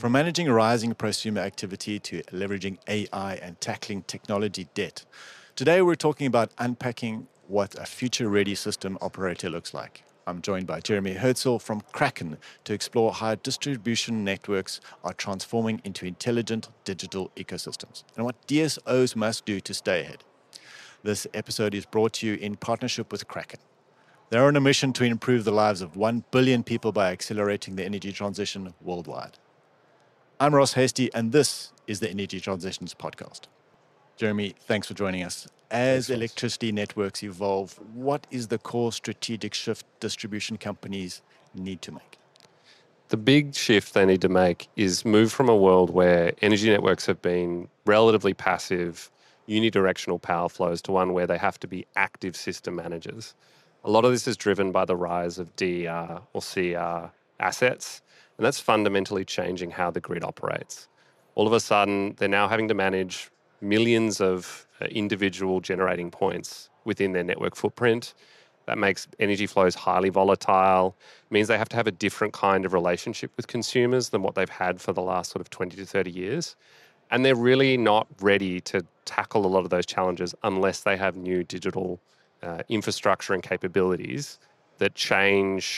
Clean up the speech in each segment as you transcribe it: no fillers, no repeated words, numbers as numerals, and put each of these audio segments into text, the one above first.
From managing rising prosumer activity to leveraging AI and tackling technology debt. Today we're talking about unpacking what a future-ready system operator looks like. I'm joined by Jeremy Herzl from Kraken to explore how distribution networks are transforming into intelligent digital ecosystems and what DSOs must do to stay ahead. This episode is brought to you in partnership with Kraken. They're on a mission to improve the lives of 1 billion people by accelerating the energy transition worldwide. I'm Ross Hasty, and this is the Energy Transitions Podcast. Jeremy, thanks for joining us. As electricity networks evolve, what is the core strategic shift distribution companies need to make? The big shift they need to make is move from a world where energy networks have been relatively passive, unidirectional power flows to one where they have to be active system managers. A lot of this is driven by the rise of DER or CER assets, and that's fundamentally changing how the grid operates. All of a sudden, they're now having to manage millions of individual generating points within their network footprint. That makes energy flows highly volatile. It means they have to have a different kind of relationship with consumers than what they've had for the last sort of 20 to 30 years. And they're really not ready to tackle a lot of those challenges unless they have new digital infrastructure and capabilities that change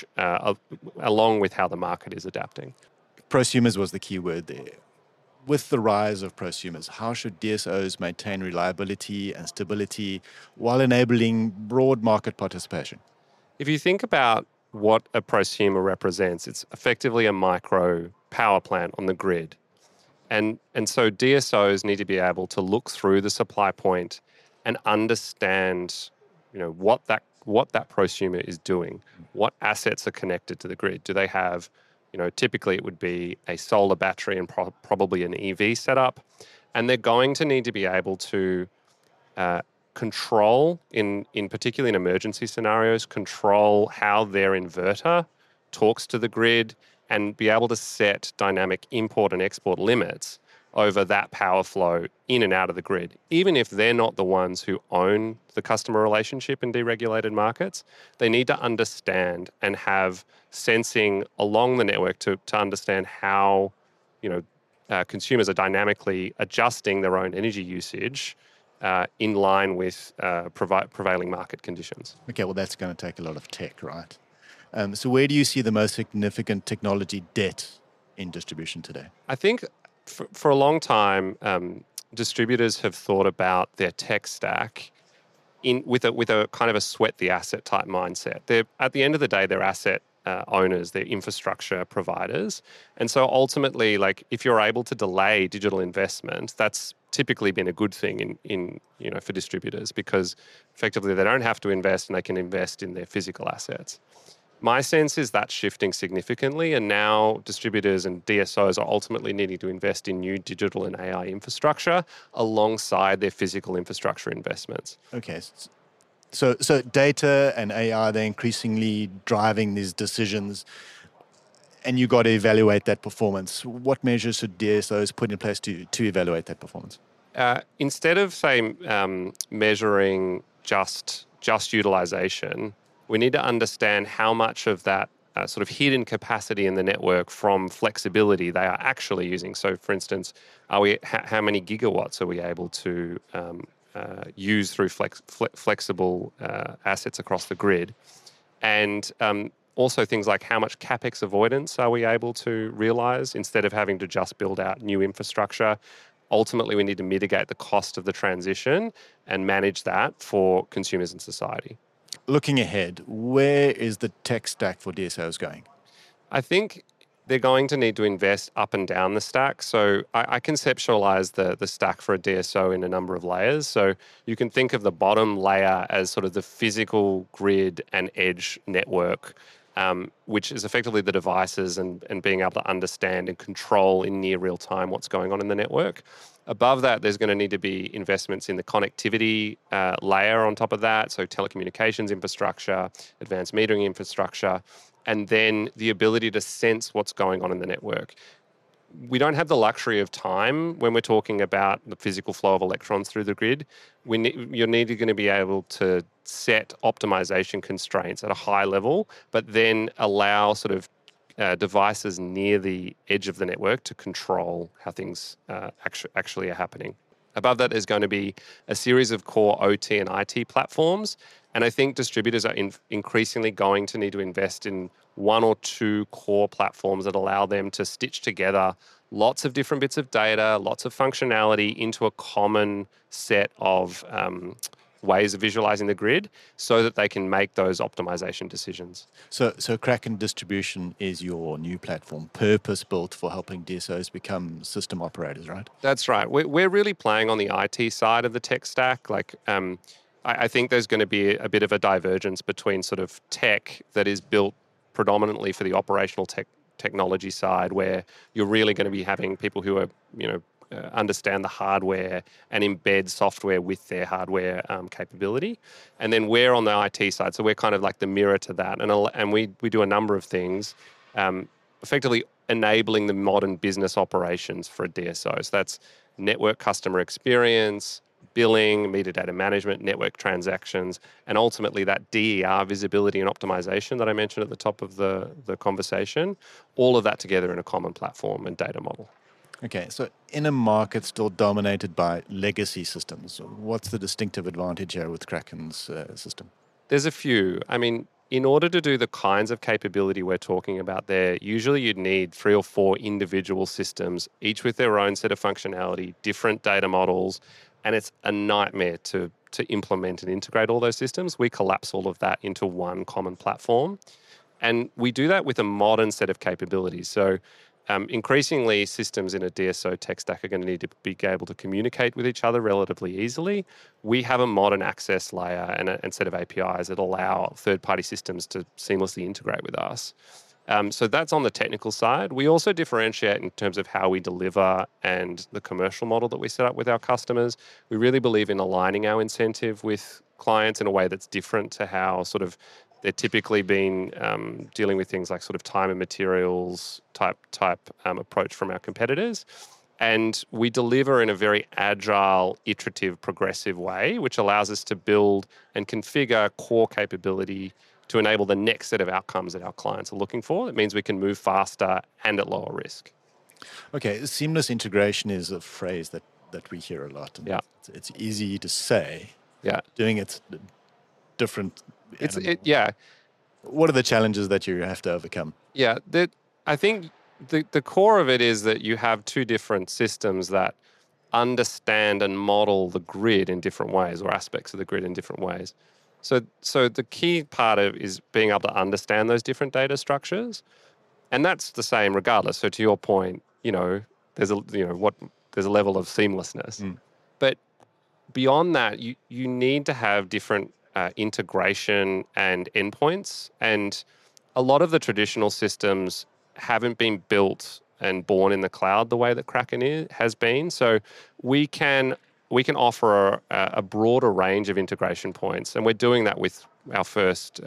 along with how the market is adapting. Prosumers was the key word there. With the rise of prosumers, how should DSOs maintain reliability and stability while enabling broad market participation? If you think about what a prosumer represents, it's effectively a micro power plant on the grid. And so DSOs need to be able to look through the supply point and understand, what that prosumer is doing. What assets are connected to the grid? Do they have, typically it would be a solar battery and probably an EV setup. And they're going to need to be able to control, in particularly in emergency scenarios, control how their inverter talks to the grid and be able to set dynamic import and export limits over that power flow in and out of the grid. Even if they're not the ones who own the customer relationship in deregulated markets, they need to understand and have sensing along the network to understand how consumers are dynamically adjusting their own energy usage in line with prevailing market conditions. Okay, well, that's going to take a lot of tech, right? So where do you see the most significant technology debt in distribution today? I think for a long time, distributors have thought about their tech stack with a kind of a sweat the asset type mindset. They're, at the end of the day, they're asset owners, they're infrastructure providers. And so ultimately, if you're able to delay digital investment, that's typically been a good thing in for distributors, because effectively they don't have to invest and they can invest in their physical assets. My sense is that's shifting significantly, and now distributors and DSOs are ultimately needing to invest in new digital and AI infrastructure alongside their physical infrastructure investments. Okay, so data and AI, they're increasingly driving these decisions, and you got to evaluate that performance. What measures should DSOs put in place to evaluate that performance? Instead of, say, measuring just utilization, we need to understand how much of that sort of hidden capacity in the network from flexibility they are actually using. So, for instance, how many gigawatts are we able to use through flexible assets across the grid? And also things like how much CapEx avoidance are we able to realize instead of having to just build out new infrastructure? Ultimately, we need to mitigate the cost of the transition and manage that for consumers and society. Looking ahead, where is the tech stack for DSOs going? I think they're going to need to invest up and down the stack. So I conceptualize the stack for a DSO in a number of layers. So you can think of the bottom layer as sort of the physical grid and edge network, which is effectively the devices and being able to understand and control in near real time what's going on in the network. Above that, there's going to need to be investments in the connectivity layer on top of that, so telecommunications infrastructure, advanced metering infrastructure, and then the ability to sense what's going on in the network. We don't have the luxury of time when we're talking about the physical flow of electrons through the grid. You're going to be able to set optimization constraints at a high level, but then allow sort of devices near the edge of the network to control how things actually are happening. Above that, there's going to be a series of core OT and IT platforms. And I think distributors are increasingly going to need to invest in one or two core platforms that allow them to stitch together lots of different bits of data, lots of functionality into a common set of ways of visualizing the grid so that they can make those optimization decisions. So Kraken Distribution is your new platform, purpose-built for helping DSOs become system operators, right? That's right. We're really playing on the IT side of the tech stack. I think there's going to be a bit of a divergence between sort of tech that is built predominantly for the operational technology side, where you're really going to be having people who are, understand the hardware and embed software with their hardware capability. And then we're on the IT side, so we're kind of like the mirror to that. And we do a number of things, effectively enabling the modern business operations for a DSO. So that's network customer experience, billing, meter data management, network transactions, and ultimately that DER visibility and optimization that I mentioned at the top of the conversation, all of that together in a common platform and data model. Okay, so in a market still dominated by legacy systems, what's the distinctive advantage here with Kraken's system? There's a few. I mean, in order to do the kinds of capability we're talking about there, usually you'd need 3 or 4 individual systems, each with their own set of functionality, different data models, and it's a nightmare to implement and integrate all those systems. We collapse all of that into one common platform. And we do that with a modern set of capabilities. So increasingly, systems in a DSO tech stack are going to need to be able to communicate with each other relatively easily. We have a modern access layer and a set of APIs that allow third-party systems to seamlessly integrate with us. So that's on the technical side. We also differentiate in terms of how we deliver and the commercial model that we set up with our customers. We really believe in aligning our incentive with clients in a way that's different to how sort of they're typically been dealing with things like sort of time and materials type approach from our competitors. And we deliver in a very agile, iterative, progressive way, which allows us to build and configure core capability to enable the next set of outcomes that our clients are looking for. It means we can move faster and at lower risk. Okay, seamless integration is a phrase that we hear a lot. And Yeah. it's easy to say. Yeah. Doing it's different. Yeah. What are the challenges that you have to overcome? Yeah. I think the core of it is that you have two different systems that understand and model the grid in different ways, or aspects of the grid in different ways. So the key part of is being able to understand those different data structures, and that's the same regardless. So to your point, there's a level of seamlessness, but beyond that, you need to have different integration and endpoints, and a lot of the traditional systems haven't been built and born in the cloud the way that Kraken has been. So we can offer a broader range of integration points, and we're doing that with our first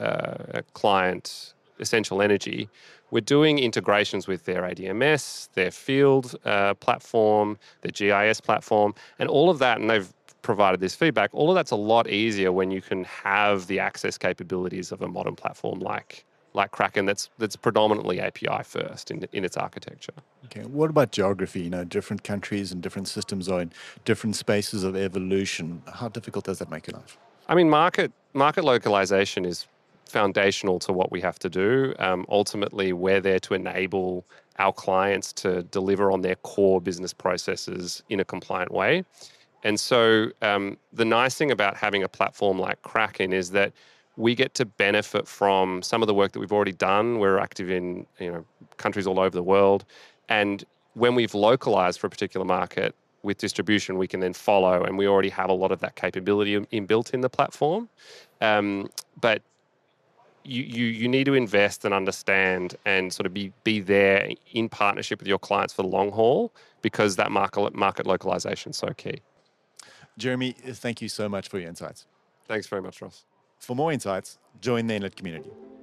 client, Essential Energy. We're doing integrations with their ADMS, their field platform, their GIS platform, and all of that, and they've provided this feedback, all of that's a lot easier when you can have the access capabilities of a modern platform like Kraken that's predominantly API first in its architecture. Okay, what about geography? Different countries and different systems are in different spaces of evolution. How difficult does that make your life? I mean, market localization is foundational to what we have to do. Ultimately, we're there to enable our clients to deliver on their core business processes in a compliant way. And so the nice thing about having a platform like Kraken is that we get to benefit from some of the work that we've already done. We're active in countries all over the world. And when we've localized for a particular market with distribution, we can then follow, and we already have a lot of that capability inbuilt in the platform. But you need to invest and understand and sort of be there in partnership with your clients for the long haul, because that market localization is so key. Jeremy, thank you so much for your insights. Thanks very much, Ross. For more insights, join the Inlet community.